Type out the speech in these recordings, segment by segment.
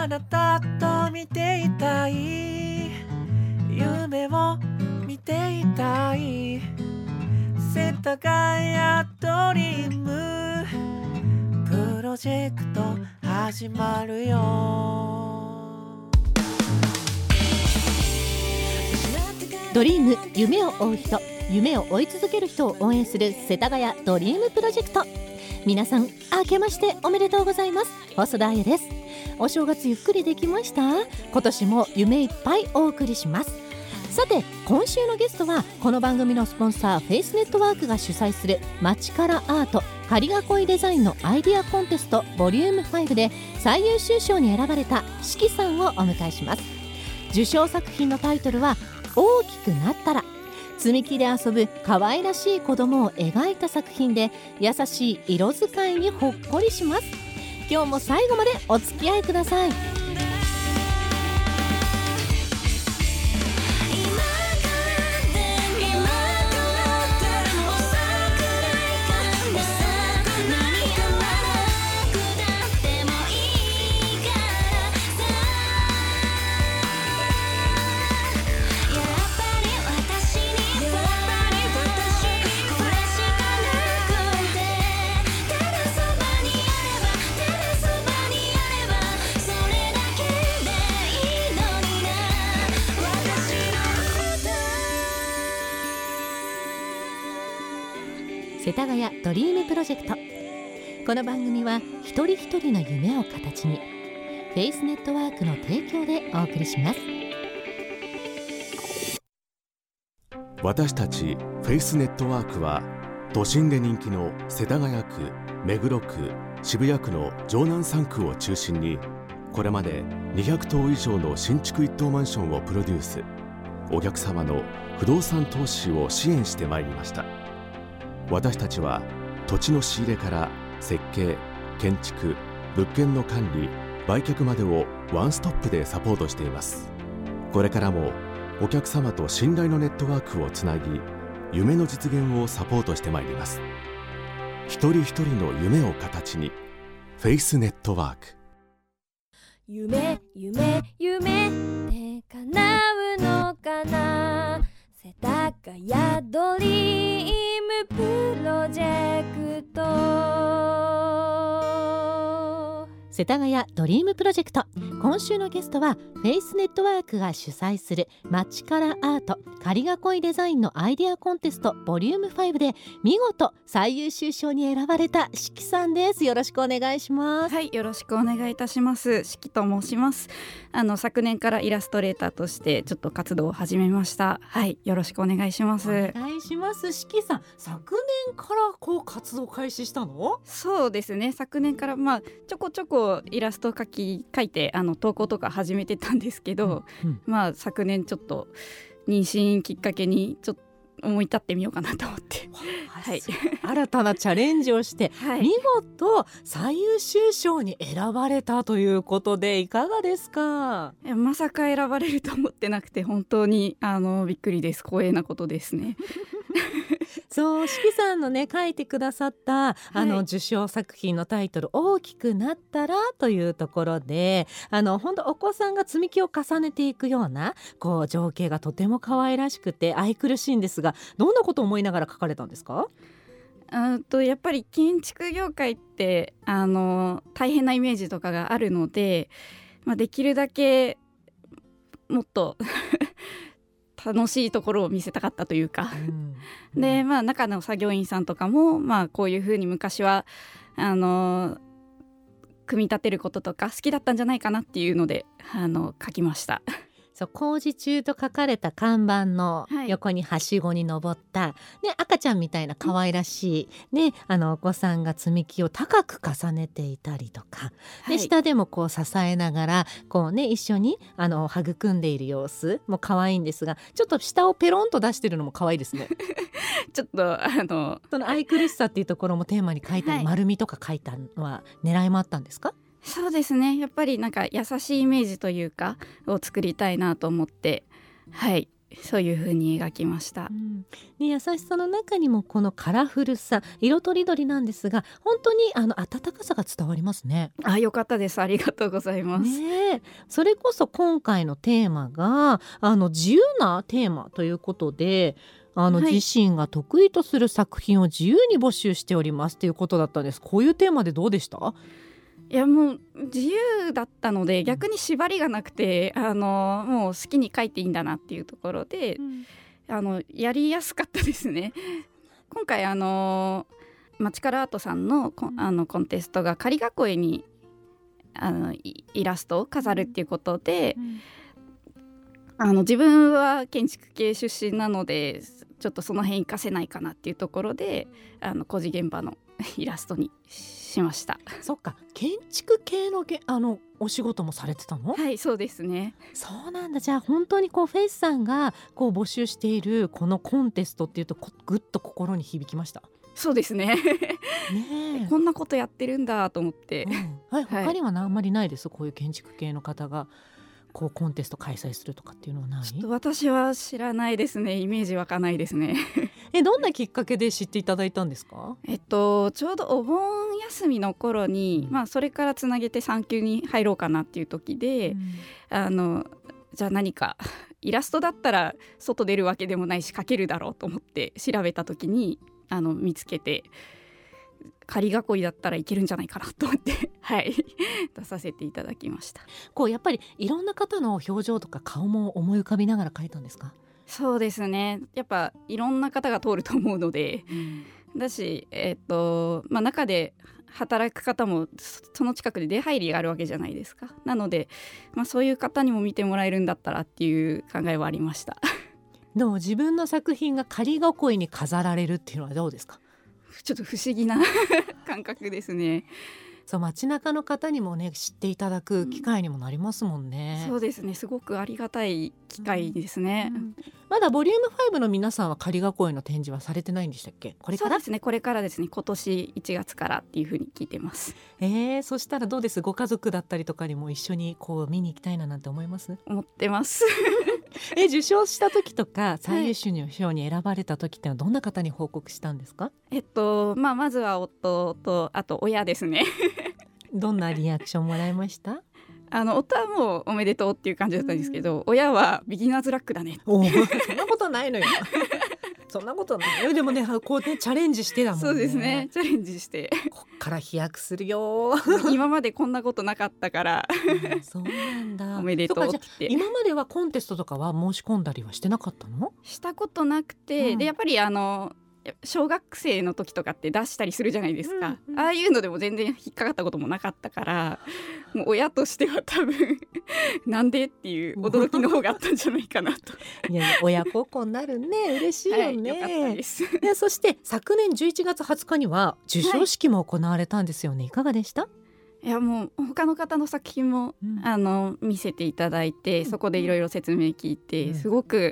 なたと見ていたい、夢を見ていたい、世田谷ドリームプロジェクト始まるよ。 ドリーム、夢を追う人、夢を追い続ける人を応援する世田谷ドリームプロジェクト。皆さん明けましておめでとうございます。細田彩です。お正月ゆっくりできました？今年も夢いっぱいお送りします。さて今週のゲストはこの番組のスポンサーフェイスネットワークが主催する街からアート仮囲いデザインのアイディアコンテストボリューム5で最優秀賞に選ばれたしきさんをお迎えします。受賞作品のタイトルは大きくなったら。積み木で遊ぶ可愛らしい子供を描いた作品で優しい色使いにほっこりします。今日も最後までお付き合いください。世田谷ドリームプロジェクト。この番組は一人一人の夢を形にフェイスネットワークの提供でお送りします。 私たちフェイスネットワークは都心で人気の世田谷区、目黒区、渋谷区の城南3区を中心にこれまで200棟以上の新築一棟マンションをプロデュース、お客様の不動産投資を支援してまいりました。私たちは土地の仕入れから設計、建築、物件の管理、売却までをワンストップでサポートしています。これからもお客様と信頼のネットワークをつなぎ、夢の実現をサポートしてまいります。一人一人の夢を形にフェイスネットワーク。 夢夢夢って叶うのかな。世田谷ドリームプロジェクト。 世田谷ドリームプロジェクト。今週のゲストはフェイスネットワークが主催する街からアート仮囲いデザインのアイデアコンテストボリューム5で見事最優秀賞に選ばれたしきさんです。よろしくお願いします。 はい、よろしくお願いいたします。しきと申します。昨年からイラストレーターとしてちょっと活動を始めました。はい、よろしくお願いします。 お願いします。しきさん、昨年から活動開始したの？ そうですね、昨年からちょこちょこイラスト描いて投稿とか始めてたんですけど、昨年ちょっと妊娠きっかけにちょっと思い立ってみようかなと思って、はい、 新たなチャレンジをして、はい、見事最優秀賞に選ばれたということでいかがですか？ まさか選ばれると思ってなくて本当にびっくりです。光栄なことですね。 そう、しきさんのね書いてくださった受賞作品のタイトル大きくなったらというところで本当お子さんが積み木を重ねていくような情景がとても可愛らしくて愛くるしいんですが、どんなことを思いながら書かれたんですか？ やっぱり建築業界って大変なイメージとかがあるので、できるだけもっと楽しいところを見せたかったというか、で、中の作業員さんとかも、こういうふうに昔は組み立てることとか好きだったんじゃないかなっていうので書きました。 そう工事中と書かれた看板の横にはしごに登った、赤ちゃんみたいな可愛らしい、お子さんが積み木を高く重ねていたりとか、下でも支えながら一緒に育んでいる様子も可愛いんですが、ちょっと下をペロンと出してるのも可愛いですね。 ちょっとその愛くるしさっていうところもテーマに書いたり、丸みとか書いたのは狙いもあったんですか？ そうですね、やっぱり優しいイメージというかを作りたいなと思って、はい、 そういう風に描きました。 ね、優しさの中にもこのカラフルさ、色とりどりなんですが、本当に温かさが伝わりますね。 よかったです。ありがとうございます。 ね、それこそ今回のテーマが自由なテーマということで、自身が得意とする作品を自由に募集しておりますということだったんです。こういうテーマでどうでした？ いや、もう自由だったので逆に縛りがなくて、もう好きに書いていいんだなっていうところで、やりやすかったですね。今回マチカラアートさんのコンテストが仮囲いにイラストを飾るっていうことで、自分は建築系出身なのでちょっとその辺活かせないかなっていうところで工事現場のイラストにしました。 そっか、建築系のお仕事もされてたの？ はい、そうですね。 そうなんだ。じゃあ本当にフェイスさんが募集しているこのコンテストっていうとぐっと心に響きました？ そうですね。 ね、 こんなことやってるんだと思って、 他にはあんまりないです？こういう建築系の方がコンテスト開催するとかっていうのはない？ ちょっと私は知らないですね。イメージ湧かないですね。 どんなきっかけで知っていただいたんですか？ちょうどお盆休みの頃に、それからつなげて産休に入ろうかなっていう時で、じゃあ何かイラストだったら外出るわけでもないし描けるだろうと思って調べた時に見つけて、仮囲いだったらいけるんじゃないかなと思って出させていただきました。 やっぱりいろんな方の表情とか顔も思い浮かびながら描いたんですか？ そうですね。やっぱいろんな方が通ると思うので、だし、中で働く方もその近くで出入りがあるわけじゃないですか。なので、そういう方にも見てもらえるんだったらっていう考えはありました。 でも自分の作品が仮囲いに飾られるっていうのはどうですか？ ちょっと不思議な感覚ですね。 そう街中の方にもね知っていただく機会にもなりますもんね。 そうですね、すごくありがたい機会ですね。 まだボリューム5の皆さんは仮囲いの展示はされてないんでしたっけ？これから？ そうですね、これからですね。今年1月からっていうふうに聞いてます。 そしたらどうです？ご家族だったりとかにも一緒に見に行きたいななんて思います？ 思ってます受賞した時とか最優秀賞に選ばれた時ってのはどんな方に報告したんですか？ まずは夫とあと親ですねどんなリアクションもらいました？ 夫はもうおめでとうっていう感じだったんですけど、親はビギナーズラックだねそんなことないのよそんなことないよ。でもねチャレンジしてだもんね。 そうですね、チャレンジしてこっから飛躍するよ今までこんなことなかったからそうなんだおめでとうって。 今まではコンテストとかは申し込んだりはしてなかったの？ したことなくて、でやっぱり小学生の時とかって出したりするじゃないですか、ああいうのでも全然引っかかったこともなかったから、もう親としては多分なんでっていう驚きの方があったんじゃないかなといや親孝行になるね。嬉しいよね、 よかったですそして昨年11月20日には授賞式も行われたんですよね、いかがでした？ いやもう他の方の作品も、見せていただいて、そこでいろいろ説明聞いて、すごく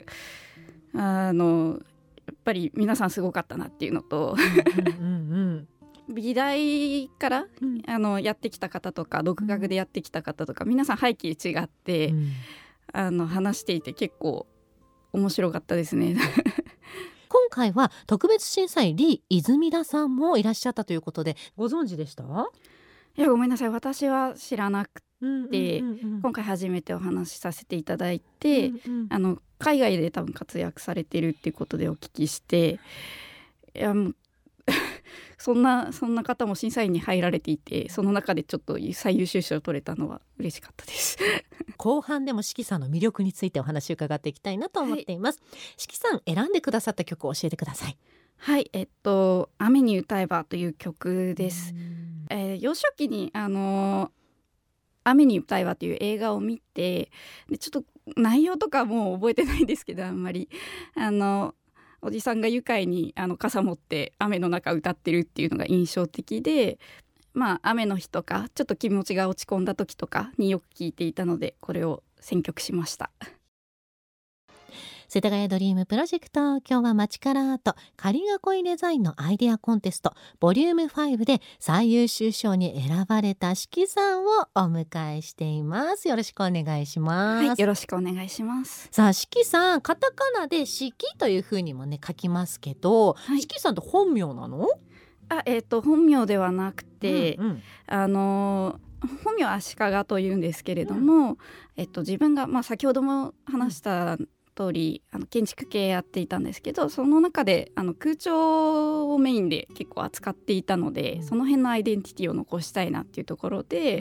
やっぱり皆さんすごかったなっていうのと美大から、やってきた方とか独学でやってきた方とか、皆さん背景違って、話していて結構面白かったですね今回は特別審査員李泉田さんもいらっしゃったということで、ご存知でした？ いやごめんなさい、私は知らなくて、今回初めてお話しさせていただいて、海外で多分活躍されてるっていうことでお聞きして、いやもうそんな方も審査員に入られていて、その中でちょっと最優秀賞を取れたのは嬉しかったです後半でも四季さんの魅力についてお話を伺っていきたいなと思っています。四季さん選んでくださった曲を教えてください。 はい、雨に歌えばという曲です。幼少期に雨に歌えばという映画を見て、でちょっと内容とかもう覚えてないんですけど、あんまりおじさんが愉快に傘持って雨の中歌ってるっていうのが印象的で、雨の日とかちょっと気持ちが落ち込んだ時とかによく聴いていたので、これを選曲しました。 世田谷ドリームプロジェクト、今日は街からアート仮囲いデザインのアイデアコンテストボリューム5で最優秀賞に選ばれたしきさんをお迎えしています。よろしくお願いします。 はい、よろしくお願いします。 さあ、しきさん、カタカナでしきというふうにもね書きますけど、しきさんって本名なの？ 本名ではなくて、本名は足利というんですけれども、自分が、先ほども話した通り建築系やっていたんですけど、その中で空調をメインで結構扱っていたので、その辺のアイデンティティを残したいなっていうところで、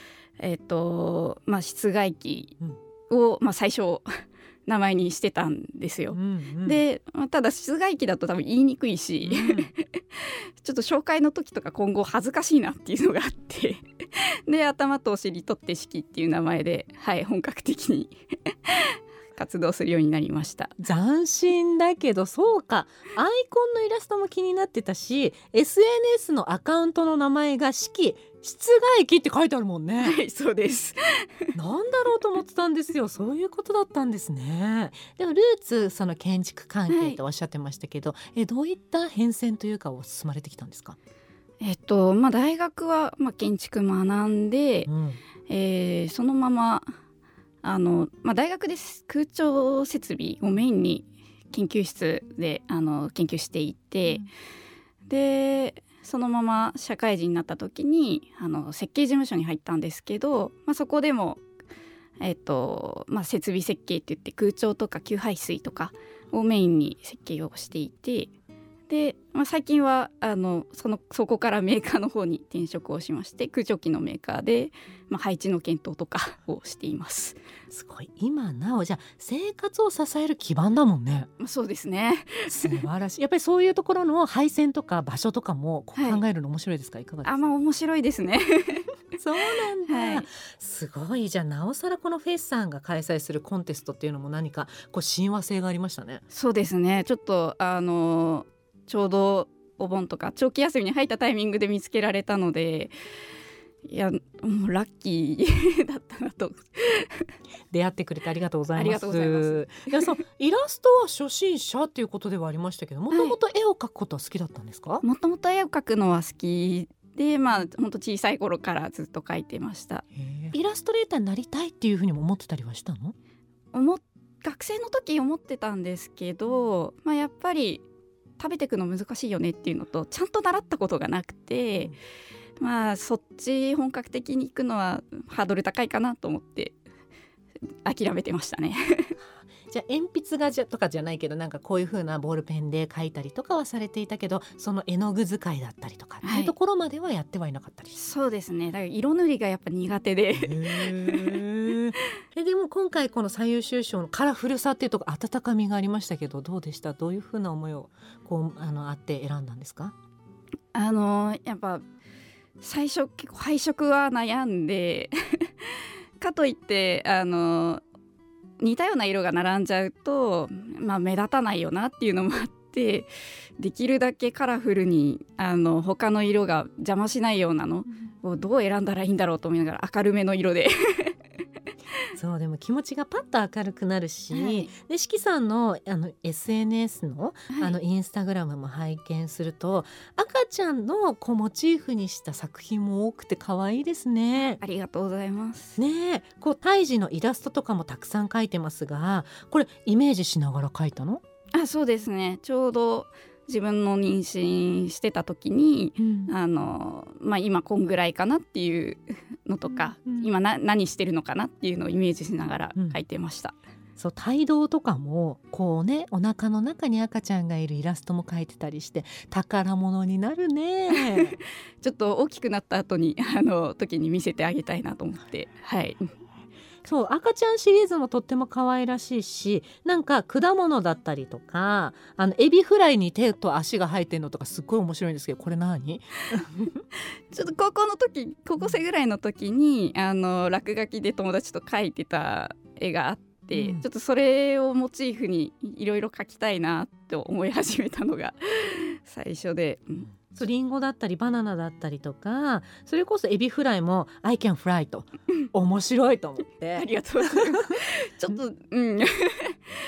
室外機を、最初名前にしてたんですよ。で、ただ室外機だと多分言いにくいし、ちょっと紹介の時とか今後恥ずかしいなっていうのがあってで、頭とお尻取って式っていう名前で、本格的に活動するようになりました。 斬新だけど、そうか、アイコンのイラストも気になってたし、 SNS のアカウントの名前が式室外機って書いてあるもんね。 はい、そうですなんだろうと思ってたんですよ。そういうことだったんですね。でもルーツ、その建築関係とおっしゃってましたけど、どういった変遷というかを進まれてきたんですか？ 大学は、建築学んで、そのまま大学で空調設備をメインに研究室で研究していて、でそのまま社会人になった時に設計事務所に入ったんですけど、そこでも、設備設計っていって空調とか給排水とかをメインに設計をしていて、で、最近はそこからメーカーの方に転職をしまして、空調機のメーカーで、配置の検討とかをしています。 すごい、今なおじゃあ生活を支える基盤だもんね。 そうですね素晴らしい。やっぱりそういうところの配線とか場所とかも考えるの面白いですか？いかがですか？ 面白いですねそうなんだ、すごい。じゃあなおさらこのフェイスさんが開催するコンテストっていうのも何か親和性がありましたね。 そうですね、ちょっとちょうどお盆とか長期休みに入ったタイミングで見つけられたので、いやもうラッキーだったなと出会ってくれてありがとうございます。 ありがとうございます。 いや、そうイラストは初心者っていうことではありましたけど、もともと絵を描くことは好きだったんですか？ もともと絵を描くのは好きで、本当小さい頃からずっと描いてました。 イラストレーターになりたいっていうふうにも思ってたりはしたの？ 学生の時思ってたんですけど、やっぱり食べていくの難しいよねっていうのと、ちゃんと習ったことがなくて、そっち本格的に行くのはハードル高いかなと思って諦めてましたねじゃあ鉛筆がとかじゃないけど、なんかこういう風なボールペンで描いたりとかはされていたけど、その絵の具使いだったりとかっていうところまではやってはいなかったり、 そうですね、だから色塗りがやっぱ苦手ででも今回この最優秀賞のカラフルさっていうところ、温かみがありましたけど、どうでした？どういう風な思いをあって選んだんですか？ やっぱ最初結構配色は悩んでかといって似たような色が並んじゃうと、目立たないよなっていうのもあって、できるだけカラフルに他の色が邪魔しないようなのをどう選んだらいいんだろうと思いながら明るめの色でそう、でも気持ちがパッと明るくなるし、でしきさんのSNS の、インスタグラムも拝見すると、赤ちゃんのモチーフにした作品も多くて可愛いですね。 ありがとうございますね。胎児のイラストとかもたくさん描いてますが、これイメージしながら描いたの？ そうですね、ちょうど自分の妊娠してた時に、今こんぐらいかなっていうのとか、今何してるのかなっていうのをイメージしながら描いてました。 そう、胎動とかもお腹の中に赤ちゃんがいるイラストも描いてたりして宝物になるねちょっと大きくなった後に時に見せてあげたいなと思って、 そう、赤ちゃんシリーズもとっても可愛らしいし、なんか果物だったりとかエビフライに手と足が生えてるのとかすっごい面白いんですけど、これ何ちょっと高校生ぐらいの時に落書きで友達と描いてた絵があって、ちょっとそれをモチーフにいろいろ描きたいなと思い始めたのが最初で、 そうリンゴだったりバナナだったりとか、それこそエビフライも I can fly と面白いと思ってありがとうございますちょっと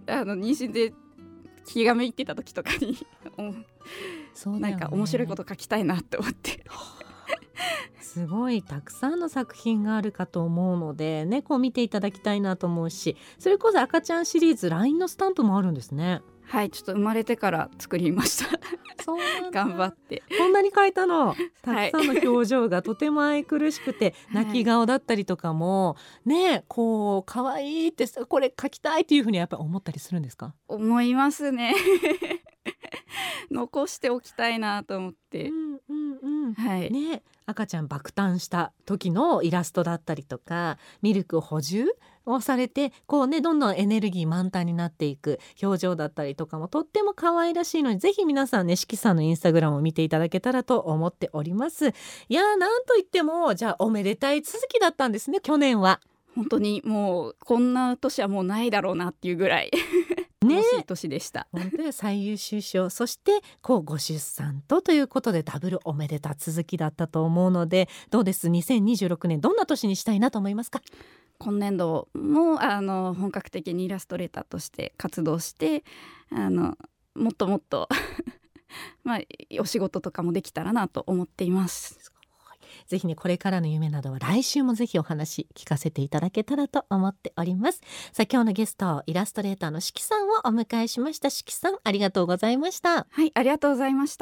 妊娠で気がめいってた時とかにそうだよね、 なんか面白いこと書きたいなって思ってすごいたくさんの作品があるかと思うのでね、こう見ていただきたいなと思うし、それこそ赤ちゃんシリーズ LINE のスタンプもあるんですね。 はい、ちょっと生まれてから作りましたそうなんだ頑張ってこんなに書いたの。たくさんの表情がとても愛くるしくて、泣き顔だったりとかもね、こう可愛いってこれ書きたいっていうふうにやっぱり思ったりするんですか？ 思いますね残しておきたいなと思って、はいね、赤ちゃん爆誕した時のイラストだったりとか、ミルクを補充をされてこうね、どんどんエネルギー満タンになっていく表情だったりとかもとっても可愛らしいので、ぜひ皆さんね、しきさんのインスタグラムを見ていただけたらと思っております。いやー、なんといってもじゃあおめでたい続きだったんですね、去年は。 本当にもうこんな年はもうないだろうなっていうぐらいね、 楽しい年でした。 本当に最優秀賞、そしてこうご出産ということでダブルおめでた続きだったと思うので、どうです？ 2026 年どんな年にしたいなと思いますか？ 今年度も本格的にイラストレーターとして活動してもっともっとまあお仕事とかもできたらなと思っています。 ぜひね、これからの夢などは来週もぜひお話聞かせていただけたらと思っております。さあ、今日のゲストイラストレーターのしきさんをお迎えしました。しきさん、ありがとうございました。 はい、ありがとうございました。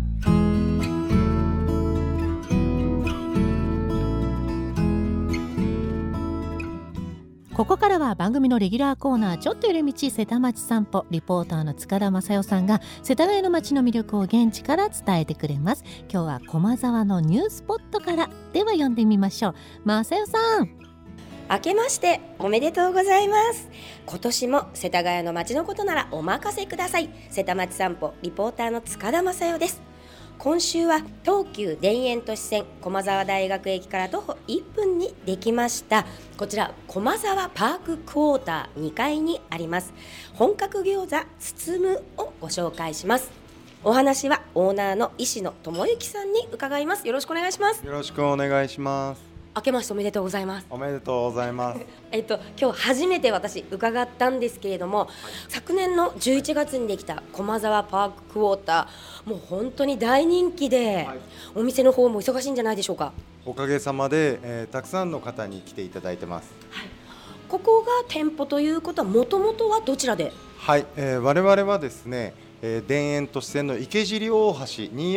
ここからは番組のレギュラーコーナー、ちょっと寄り道瀬田町散歩、リポーターの塚田正代さんが世田谷の街の魅力を現地から伝えてくれます。今日は駒沢のニュースポットから。では読んでみましょう。正代さん、 明けましておめでとうございます。今年も世田谷の街のことならお任せください。瀬田町散歩リポーターの塚田正代です。今週は東急田園都市線駒沢大学駅から徒歩1分にできましたこちら駒沢パーククォーター2階にあります本格餃子つつむをご紹介します。お話はオーナーの石野智之さんに伺います。よろしくお願いします。 よろしくお願いします。 明けましておめでとうございます。 おめでとうございます今日初めて私伺ったんですけれども、昨年の11月にできた駒沢パーククォーター、もう本当に大人気で、お店の方も忙しいんじゃないでしょうか？ おかげさまで、たくさんの方に来ていただいてます。 ここが店舗ということはもともとはどちらで？ はい、我々はですね、田園都市線の池尻大橋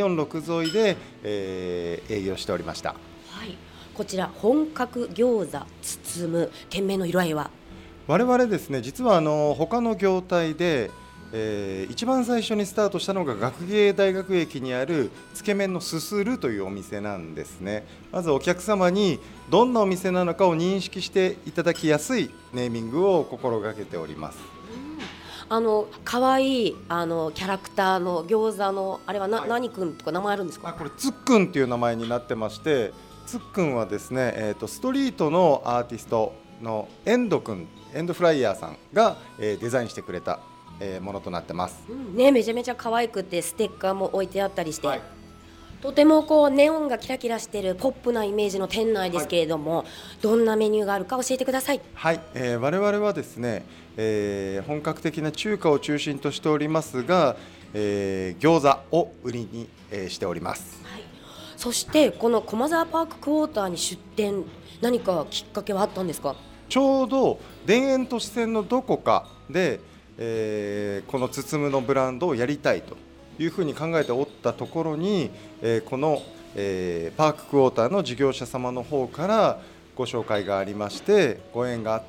246沿いで、営業しておりました。 こちら本格餃子包む、店名の由来は？ 我々ですね、実は他の業態で、一番最初にスタートしたのが学芸大学駅にあるつけ麺のすするというお店なんですね。まずお客様にどんなお店なのかを認識していただきやすいネーミングを心がけております。 可愛いキャラクターの餃子のあれは何くんとか名前あるんですか？ これつっくんっていう名前になってまして、つっくんはですね、ストリートのアーティストのエンドフライヤーさんが、デザインしてくれた、ものとなってます、 めちゃめちゃ可愛くてステッカーも置いてあったりして、とてもこうネオンがキラキラしてるポップなイメージの店内ですけれども、どんなメニューがあるか教えてください。 はい、我々はですね、本格的な中華を中心としておりますが、餃子を売りに、しております。 そしてこの駒沢パーククォーターに出店、何かきっかけはあったんですか？ ちょうど田園都市線のどこかで、この包むのブランドをやりたいというふうに考えておったところに、この、パーククォーターの事業者様の方からご紹介がありまして、ご縁があって、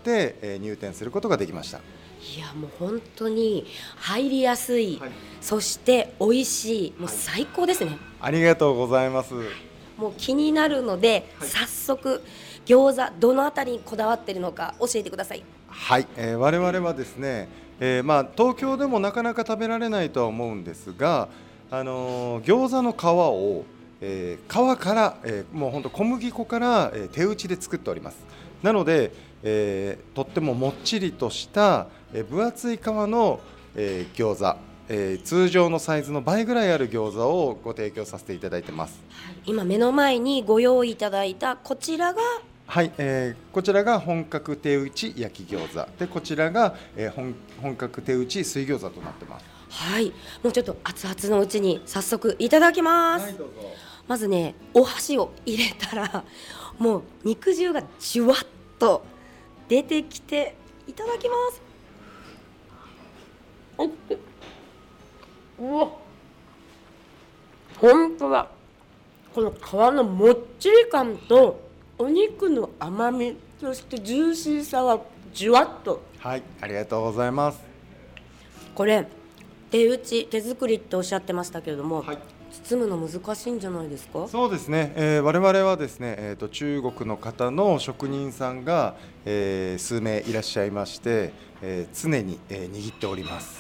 入店することができました。 いやもう本当に入りやすい、そして美味しい、もう最高ですね。 ありがとうございます。 もう気になるので、早速餃子どのあたりにこだわっているのか教えてください。 はい、我々はですね、東京でもなかなか食べられないとは思うんですが、餃子の皮を、皮から、もう本当小麦粉から、手打ちで作っております。なので、とってももっちりとした、分厚い皮の、餃子、通常のサイズの倍ぐらいある餃子をご提供させていただいてます。 今目の前にご用意いただいたこちらがはい、こちらが本格手打ち焼き餃子で、こちらが、本格手打ち水餃子となってます。 はい、もうちょっと熱々のうちに早速いただきます。 はい、どうぞ。 まずね、お箸を入れたらもう肉汁がじゅわっと出てきて、いただきます。うわ、本当だ。この皮のもっちり感とお肉の甘み、そしてジューシーさがじゅわっと。 はい、ありがとうございます。 これ手打ち手作りっておっしゃってましたけれども、 はい、 包むの難しいんじゃないですか？ そうですね、我々はですね、中国の方の職人さんが、数名いらっしゃいまして、常に、握っております。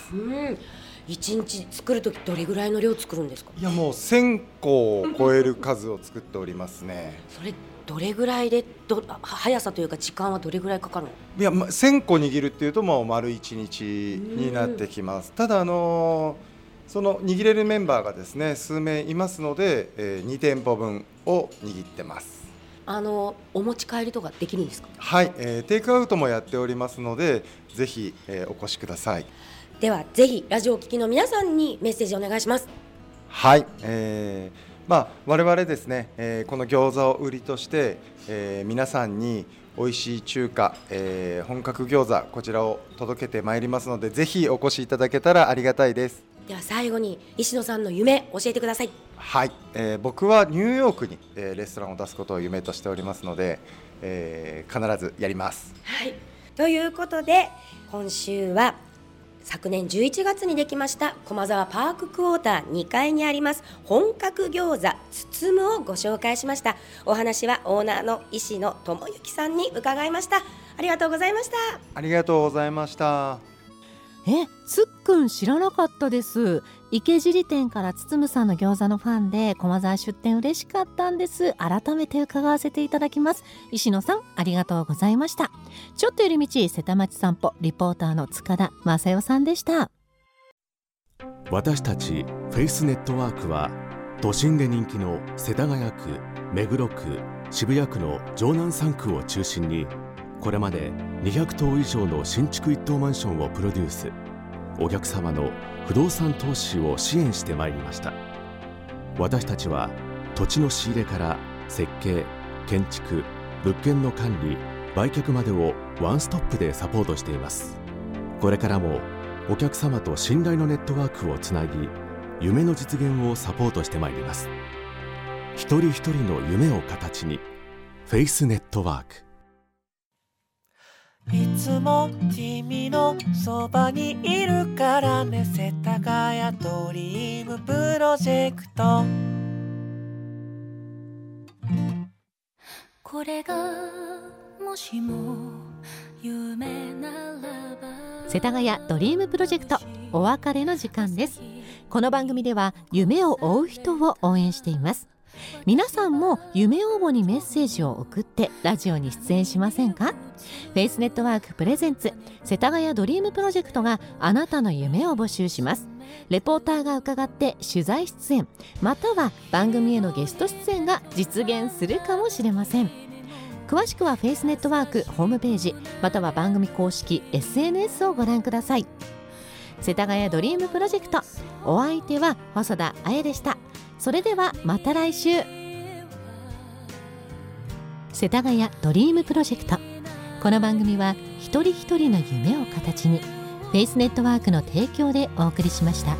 1日作るときどれぐらいの量作るんですか？ いや、もう1000個を超える数を作っておりますね。 それどれぐらいで速さというか時間はどれぐらいかかるの？ いや、1000個握るっていうともう丸1日になってきます。ただその握れるメンバーがですね数名いますので、2店舗分を握ってます。 お持ち帰りとかできるんですか？ はい、テイクアウトもやっておりますので、ぜひ、お越しください。 ではぜひラジオを聴きの皆さんにメッセージお願いします。 はい、我々ですね、この餃子を売りとして、皆さんに美味しい中華、本格餃子こちらを届けてまいりますので、ぜひお越しいただけたらありがたいです。 では最後に石野さんの夢教えてください。 はい、僕はニューヨークに、レストランを出すことを夢としておりますので、必ずやります。 はい、ということで今週は昨年11月にできました駒沢パーククォーター2階にあります本格餃子包むをご紹介しました。お話はオーナーの石野智之さんに伺いました。ありがとうございました。 ありがとうございました。 つっくん知らなかったです。池尻店から包さんの餃子のファンで駒沢出店嬉しかったんです。改めて伺わせていただきます。石野さんありがとうございました。ちょっと寄り道瀬田町散歩リポーターの塚田正代さんでした。 私たちフェイスネットワークは都心で人気の世田谷区、目黒区、渋谷区の城南3区を中心にこれまで200棟以上の新築一棟マンションをプロデュース、お客様の不動産投資を支援してまいりました。私たちは土地の仕入れから設計、建築、物件の管理、売却までをワンストップでサポートしています。これからもお客様と信頼のネットワークをつなぎ、夢の実現をサポートしてまいります。一人一人の夢を形にフェイスネットワーク。 いつも君のそばにいるからね、世田谷ドリームプロジェクト。 これがもしも夢ならば。 世田谷ドリームプロジェクトお別れの時間です。この番組では夢を追う人を応援しています。皆さんも夢応募にメッセージを送ってラジオに出演しませんか？フェイスネットワークプレゼンツ世田谷ドリームプロジェクトがあなたの夢を募集します。レポーターが伺って取材出演、または番組へのゲスト出演が実現するかもしれません。詳しくはフェイスネットワークホームページ、または番組公式 SNS をご覧ください。世田谷ドリームプロジェクト、お相手は細田彩でした。それではまた来週。世田谷ドリームプロジェクト、この番組は一人一人の夢を形にフェイスネットワークの提供でお送りしました。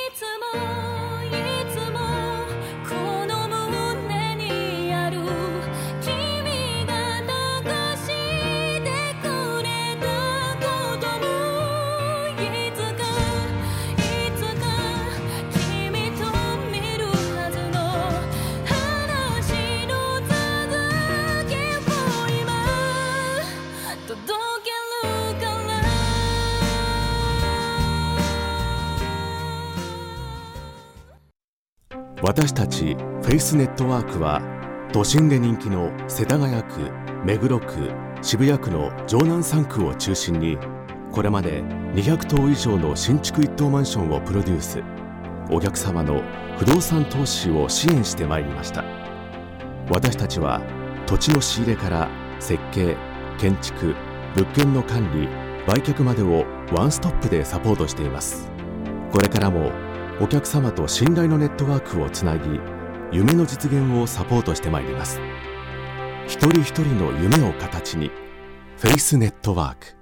私たちフェイスネットワークは都心で人気の世田谷区、目黒区、渋谷区の城南3区を中心にこれまで200棟以上の新築一棟マンションをプロデュース、お客様の不動産投資を支援してまいりました。私たちは土地の仕入れから設計、建築、物件の管理、売却までをワンストップでサポートしています。これからもお客様と信頼のネットワークをつなぎ、夢の実現をサポートしてまいります。一人一人の夢を形に、フェイスネットワーク。